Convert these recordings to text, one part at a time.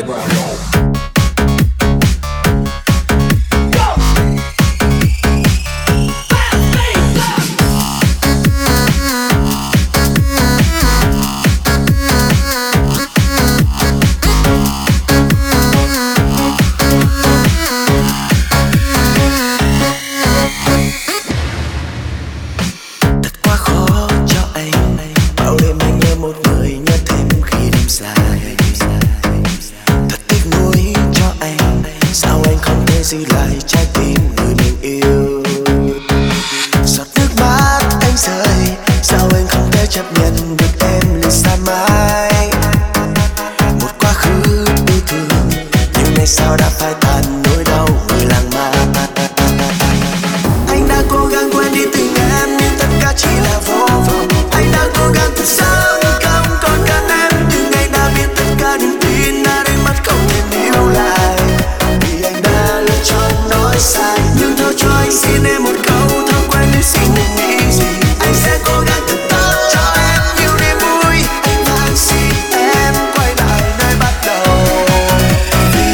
giữ lại trái tim người mình yêu. Giọt nước mắt anh rơi, sao anh không thể chấp nhận được em lìa xa mãi. Một quá khứ yêu thương, nhưng nay sao đã phai tàn nỗi đau người làng mạn. Anh đã cố gắng quên đi tình em, nhưng tất cả chỉ là vô vọng. Anh đã cố gắng thật sâu nhưng không còn cần em. Nhưng anh đã biết tất cả niềm tin đã đánh mất không thể níu lại. Vì anh đã lựa chọn nói sai, nhưng thôi cho anh xin em một câu thôi quên đi xin đừng nghĩ gì. Anh sẽ cố gắng thật tốt cho em nhiều niềm vui. Anh van xin em quay lại nơi bắt đầu. Vì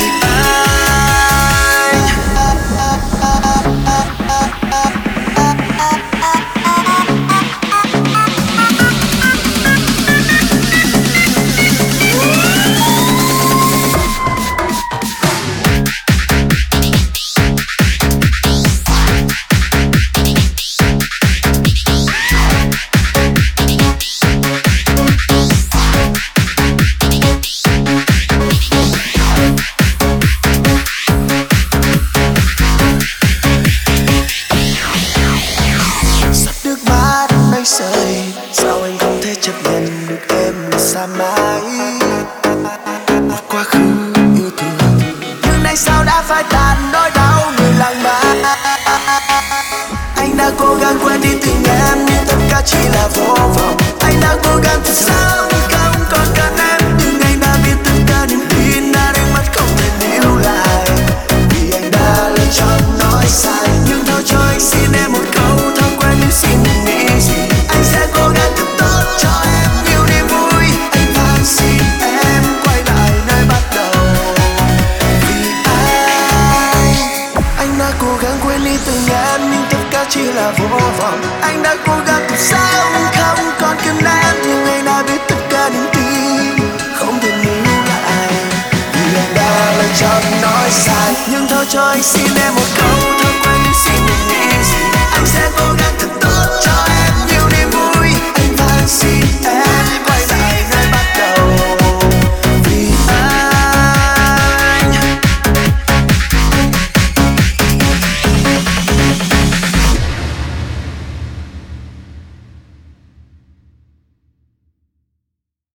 rơi, sao anh không thể chấp nhận được em lìa xa mãi. Một quá khứ yêu thương, nhưng nay sao đã phai tàn nỗi đau người làng mạn. Anh đã cố gắng quên đi tình em, nhưng tất cả chỉ là vô vọng. Anh đã cố gắng thật sâu nhưng không còn cần em. Nhưng anh đã biết tất cả niềm tin đã đánh mất không thể níu lại. Vì anh đã lựa chọn nói sai, nhưng thôi cho anh xin em một câu thôi quên đi xin đừng nghĩ gì. Anh sẽ cố gắng thật tốt cho em nhiều niềm vui. Anh van xin em quay lại nơi bắt đầu. Vì anh đã cố gắng quên đi từng em, nhưng tất cả chỉ là vô vọng. Anh đã cố gắng thật sâu nhưng không còn cần em. Nhưng anh đã biết tất cả niềm tin không thể níu lại. Vì anh đã lựa chọn nói sai, nhưng thôi cho anh xin em một câu thôi.